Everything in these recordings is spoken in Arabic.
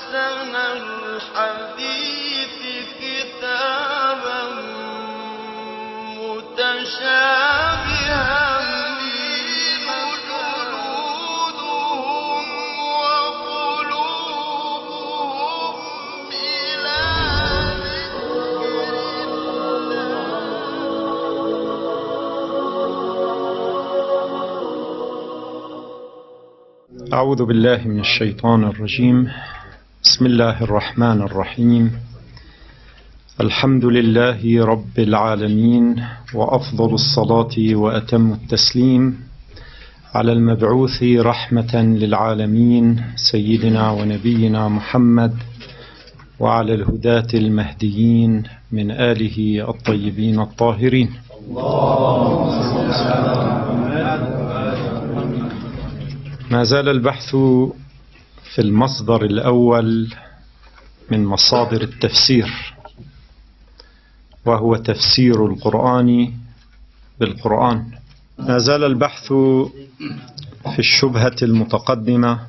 أحسن الحديث كتابا متشابها جلودهم وقلوبهم إلى أعوذ بالله من الشيطان الرجيم. بسم الله الرحمن الرحيم. الحمد لله رب العالمين، وأفضل الصلاة وأتم التسليم على المبعوث رحمة للعالمين سيدنا ونبينا محمد، وعلى الهداة المهديين من آله الطيبين الطاهرين. ما زال البحث في المصدر الأول من مصادر التفسير، وهو تفسير القرآن بالقرآن. ما زال البحث في الشبهة المتقدمة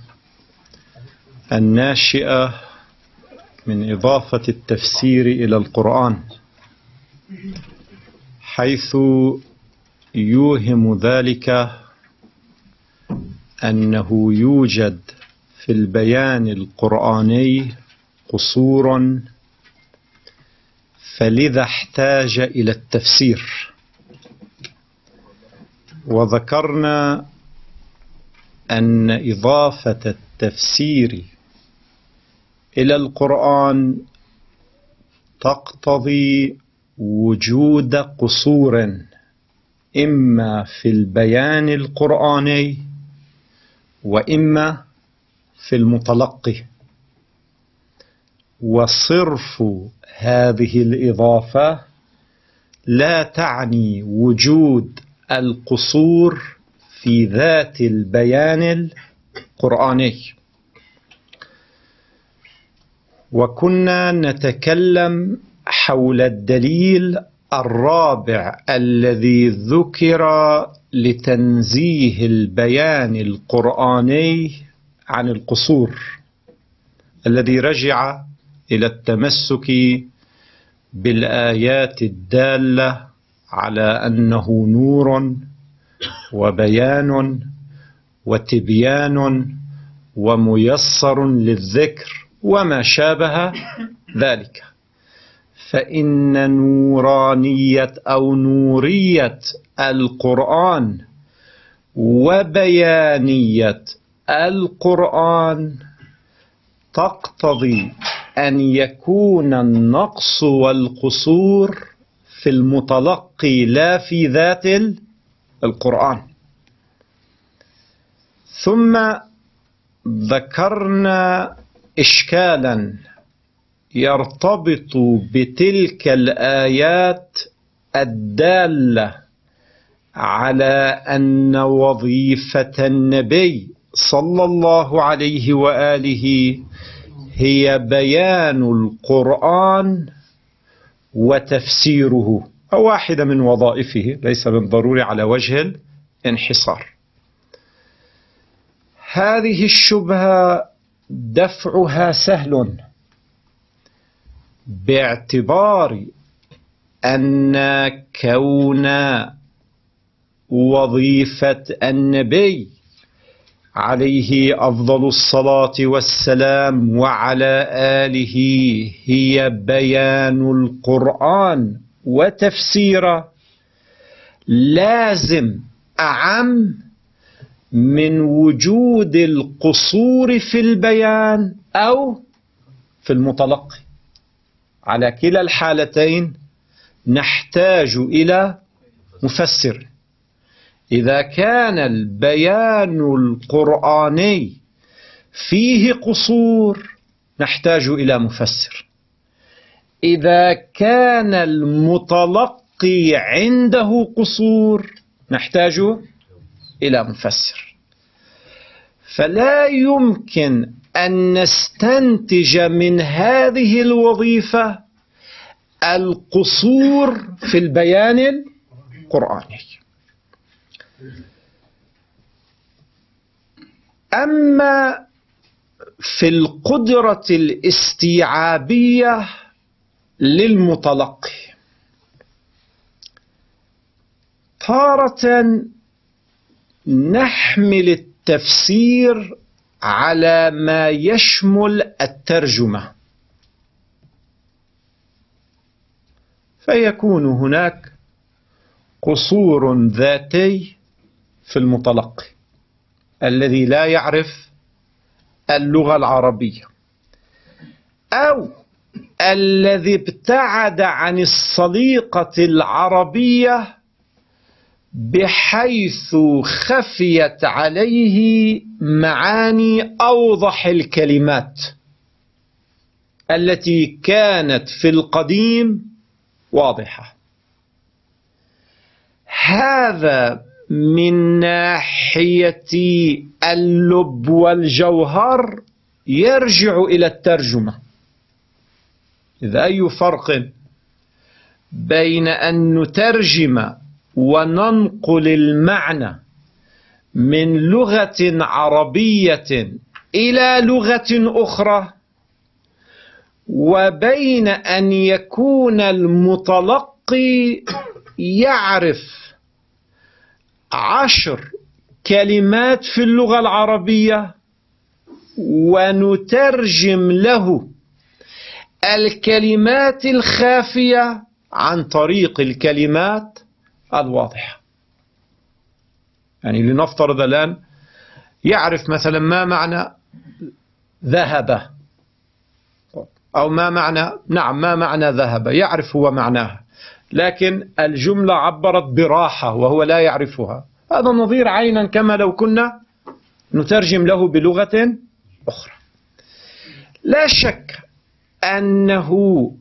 الناشئة من إضافة التفسير إلى القرآن، حيث يوهم ذلك أنه يوجد في البيان القرآني قصور، فلذا احتاج إلى التفسير. وذكرنا أن إضافة التفسير إلى القرآن تقتضي وجود قصور، إما في البيان القرآني وإما في المتلقي. وصرف هذه الإضافة لا تعني وجود القصور في ذات البيان القرآني. وكنا نتكلم حول الدليل الرابع الذي ذكر لتنزيه البيان القرآني عن القصور، الذي رجع إلى التمسك بالآيات الدالة على أنه نور وبيان وتبيان وميسر للذكر وما شابه ذلك. فإن نورانية أو نورية القرآن وبيانية القرآن تقتضي أن يكون النقص والقصور في المتلقي لا في ذات القرآن. ثم ذكرنا إشكالا يرتبط بتلك الآيات الدالة على أن وظيفة النبي صلى الله عليه وآله هي بيان القرآن وتفسيره، أو واحدة من وظائفه، ليس بالضروري على وجه الانحصار. هذه الشبهة دفعها سهل، باعتبار أن كون وظيفة النبي عليه أفضل الصلاة والسلام وعلى آله هي بيان القرآن وتفسيره، لازم أعم من وجود القصور في البيان أو في المتلقي. على كلا الحالتين نحتاج إلى مفسر. إذا كان البيان القرآني فيه قصور نحتاج إلى مفسر. إذا كان المتلقي عنده قصور نحتاج إلى مفسر. فلا يمكن أن نستنتج من هذه الوظيفة القصور في البيان القرآني. أما في القدرة الاستيعابية للمتلقي. تارة نحمل التفسير على ما يشمل الترجمة، فيكون هناك قصور ذاتي في المتلقي الذي لا يعرف اللغة العربية، أو الذي ابتعد عن السليقة العربية بحيث خفيت عليه معاني أوضح الكلمات التي كانت في القديم واضحة. هذا من ناحية اللب والجوهر يرجع إلى الترجمة. إذا أي فرق بين أن نترجم وننقل المعنى من لغة عربية إلى لغة أخرى، وبين أن يكون المتلقي يعرف 10 كلمات في اللغة العربية ونترجم له الكلمات الخافية عن طريق الكلمات الواضحة؟ يعني لنفترض الآن يعرف مثلا ما معنى ذهب، أو ما معنى، نعم، ما معنى ذهب، يعرف هو معناها، لكن الجملة عبرت براحة وهو لا يعرفها. هذا نظير عينا كما لو كنا نترجم له بلغة أخرى. لا شك أنه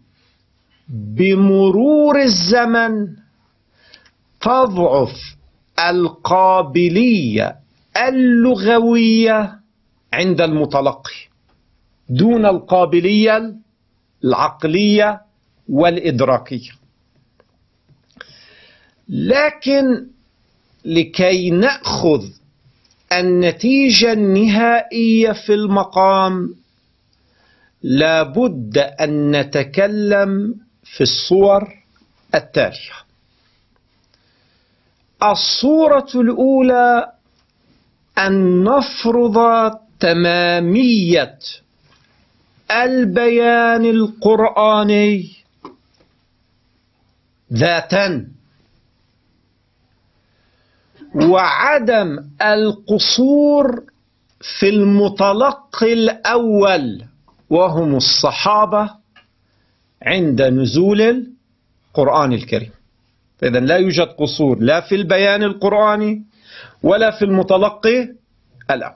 بمرور الزمن تضعف القابلية اللغوية عند المتلقي دون القابلية العقلية والإدراكية. لكن لكي نأخذ النتيجة النهائية في المقام لا بد أن نتكلم في الصور التالية. الصورة الأولى أن نفرض تمامية البيان القرآني ذاتاً، وعدم القصور في المتلقي الأول وهم الصحابة عند نزول القرآن الكريم. فإذا لا يوجد قصور لا في البيان القرآني ولا في المتلقي الأول.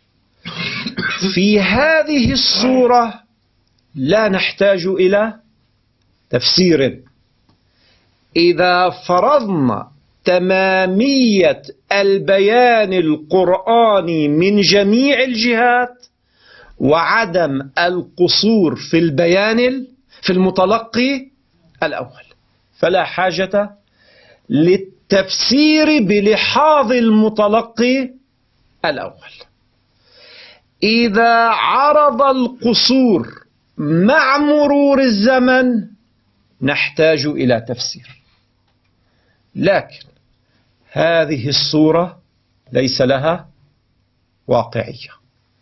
في هذه الصورة لا نحتاج إلى تفسير. إذا فرضنا تمامية البيان القرآني من جميع الجهات وعدم القصور في البيان في المتلقي الأول، فلا حاجة للتفسير بلحاظ المتلقي الأول. إذا عرض القصور مع مرور الزمن نحتاج إلى تفسير، لكن هذه الصورة ليس لها واقعية،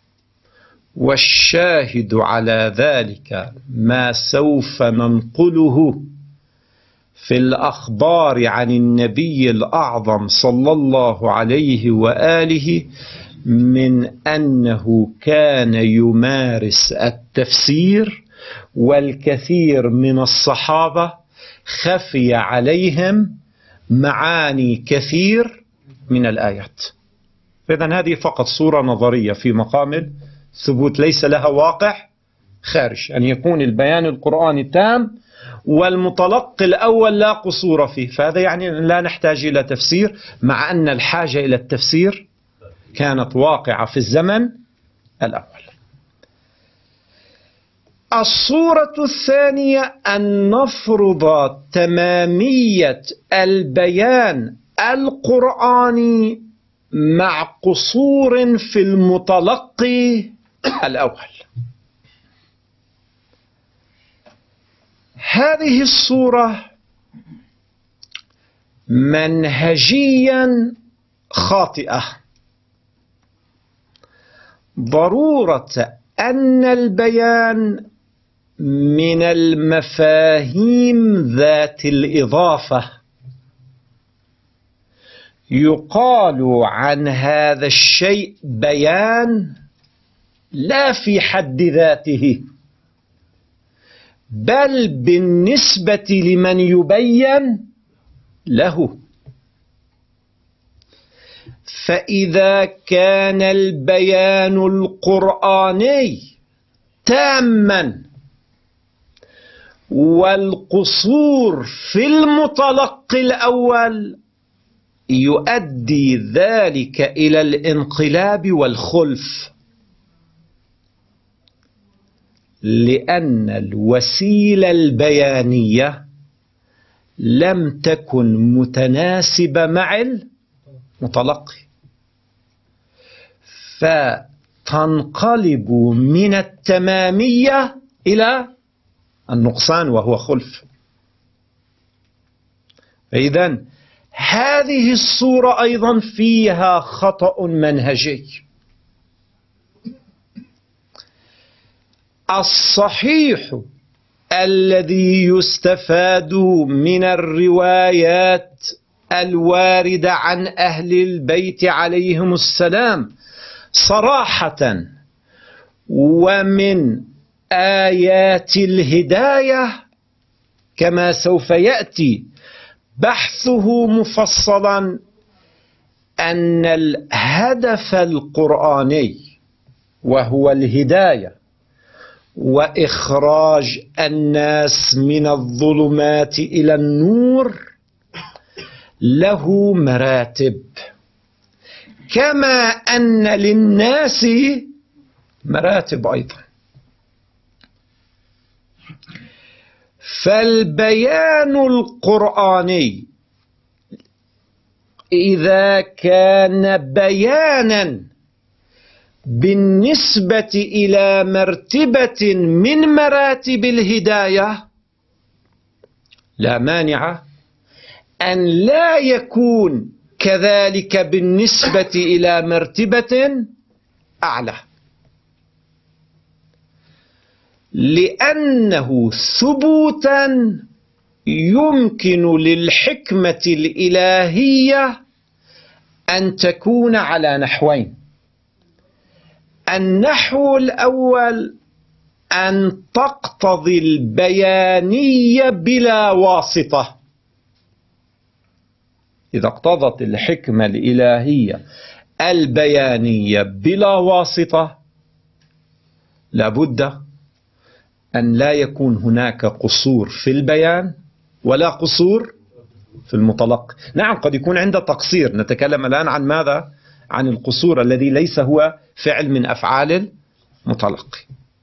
والشاهد على ذلك ما سوف ننقله في الأخبار عن النبي الأعظم صلى الله عليه وآله من أنه كان يمارس التفسير، والكثير من الصحابة خفي عليهم معاني كثير من الآيات. إذن هذه فقط صورة نظرية في مقام الثبوت، ليس لها واقع خارج أن يكون البيان القرآني تام والمتلقي الأول لا قصور فيه، فهذا يعني لا نحتاج إلى تفسير، مع أن الحاجة إلى التفسير كانت واقعة في الزمن الأول. الصورة الثانية أن نفرض تمامية البيان القرآني مع قصور في المتلقي الأول، هذه الصورة منهجيا خاطئة. ضرورة أن البيان من المفاهيم ذات الإضافة. يقال عن هذا الشيء بيان لا في حد ذاته، بل بالنسبة لمن يبين له. فإذا كان البيان القرآني تاما والقصور في المتلقي الأول، يؤدي ذلك إلى الانقلاب والخلف، لأن الوسيلة البيانية لم تكن متناسبة مع المتلقي، فتنقلب من التمامية إلى النقصان وهو خلف. فإذن هذه الصورة أيضا فيها خطأ منهجي. الصحيح الذي يستفاد من الروايات الواردة عن أهل البيت عليهم السلام صراحة ومن آيات الهداية كما سوف يأتي بحثه مفصلا، أن الهدف القرآني وهو الهداية وإخراج الناس من الظلمات إلى النور له مراتب، كما أن للناس مراتب أيضا. فالبيان القرآني إذا كان بيانا بالنسبة إلى مرتبة من مراتب الهداية، لا مانع أن لا يكون كذلك بالنسبة إلى مرتبة أعلى، لأنه ثبوتا يمكن للحكمة الإلهية أن تكون على نحوين. النحو الأول أن تقتضي البيانية بلا واسطة. إذا اقتضت الحكمة الإلهية البيانية بلا واسطة، لابد أن لا يكون هناك قصور في البيان ولا قصور في المتلقي. نعم، قد يكون عند تقصير، نتكلم الآن عن ماذا؟ عن القصور الذي ليس هو فعل من أفعال المتلقي،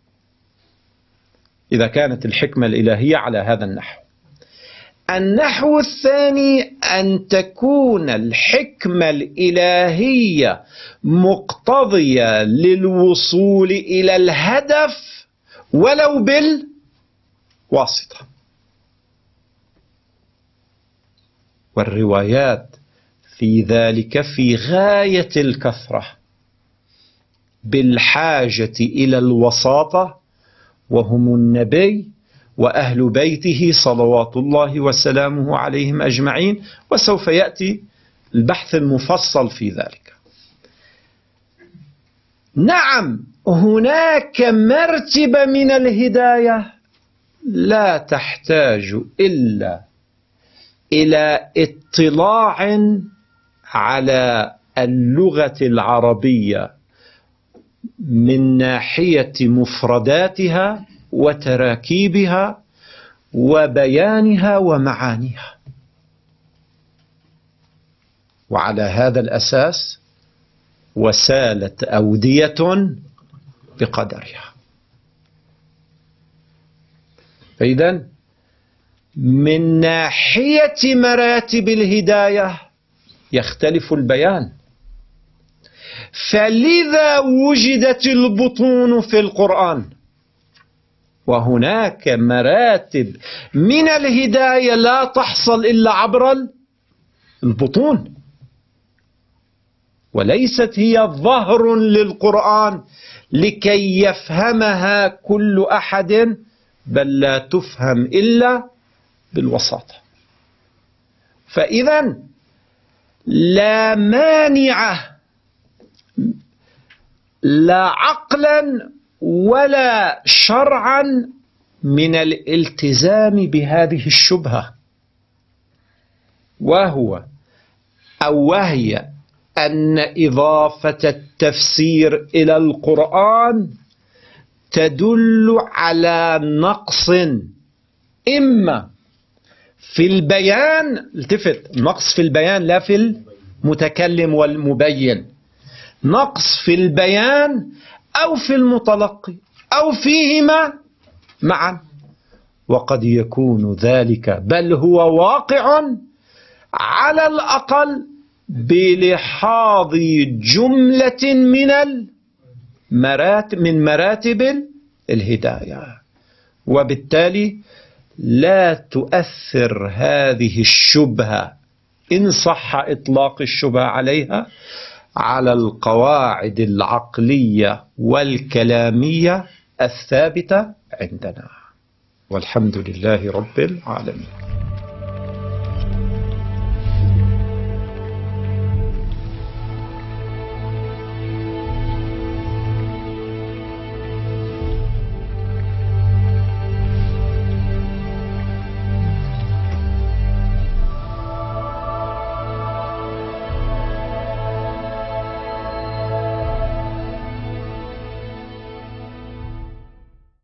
إذا كانت الحكمة الإلهية على هذا النحو. النحو الثاني أن تكون الحكمة الإلهية مقتضية للوصول إلى الهدف ولو بالواسطة. والروايات في ذلك في غاية الكثرة، بالحاجة إلى الوساطة، وهم النبي وأهل بيته صلوات الله وسلامه عليهم أجمعين، وسوف يأتي البحث المفصل في ذلك. نعم، هناك مرتبة من الهداية لا تحتاج إلا إلى اطلاع على اللغة العربية من ناحية مفرداتها وتراكيبها وبيانها ومعانيها، وعلى هذا الأساس وسالت أودية بقدرها. فإذن من ناحية مراتب الهداية يختلف البيان، فلذا وجدت البطون في القرآن. وهناك مراتب من الهداية لا تحصل إلا عبر البطون، وليست هي ظهر للقرآن لكي يفهمها كل أحد، بل لا تفهم إلا بالوساطة. فإذا لا مانع لا عقلا ولا شرعا من الالتزام بهذه الشبهة، وهي أن إضافة التفسير إلى القرآن تدل على نقص، إما في البيان، التفت، نقص في البيان لا في المتكلم والمبين، نقص في البيان أو في المتلقي أو فيهما معا. وقد يكون ذلك، بل هو واقع على الأقل بلحاظ جملة من مراتب الهداية، وبالتالي لا تؤثر هذه الشبهة إن صح إطلاق الشبهة عليها على القواعد العقلية والكلامية الثابتة عندنا. والحمد لله رب العالمين.